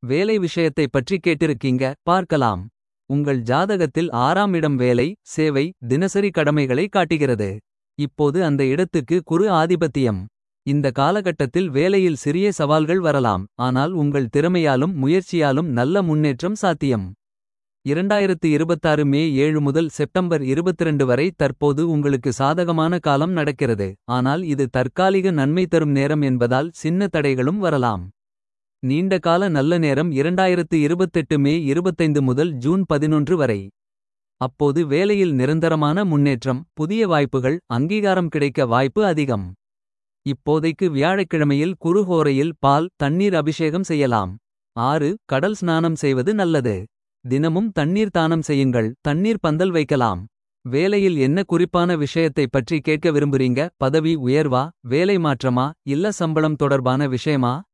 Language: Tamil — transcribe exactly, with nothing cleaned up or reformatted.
வேலை விஷயத்தைப் பற்றி கேட்டிருக்கீங்க, பார்க்கலாம். உங்கள் ஜாதகத்தில் ஆறாம் இடம் வேலை, சேவை, தினசரி கடமைகளை காட்டுகிறது. இப்போது அந்த இடத்துக்கு குரு ஆதிபத்தியம். இந்த காலகட்டத்தில் வேலையில் சிறிய சவால்கள் வரலாம், ஆனால் உங்கள் திறமையாலும் முயற்சியாலும் நல்ல முன்னேற்றம் சாத்தியம். இரண்டாயிரத்து இருபத்தாறு மே ஏழு முதல் செப்டம்பர் இருபத்திரண்டு வரை தற்போது உங்களுக்கு சாதகமான காலம் நடக்கிறது. ஆனால் இது தற்காலிக நன்மை தரும் நேரம் என்பதால் சின்ன தடைகளும் வரலாம். நீண்டகால நல்ல நேரம் இரண்டாயிரத்து இருபத்தெட்டு மே இருபத்தைந்து முதல் ஜூன் பதினொன்று வரை. அப்போது வேலையில் நிரந்தரமான முன்னேற்றம், புதிய வாய்ப்புகள், அங்கீகாரம் கிடைக்க வாய்ப்பு அதிகம். இப்போதைக்கு வியாழக்கிழமையில் குருஹோரையில் பால், தண்ணீர் அபிஷேகம் செய்யலாம். ஆறு கடல் ஸ்நானம் செய்வது நல்லது. தினமும் தண்ணீர் தானம் செய்யுங்கள், தண்ணீர் பந்தல் வைக்கலாம். வேலையில் என்ன குறிப்பான விஷயத்தைப் பற்றி கேட்க விரும்புறீங்க? பதவி உயர்வா, வேலை மாற்றமா, இல்ல சம்பளம் தொடர்பான விஷயமா?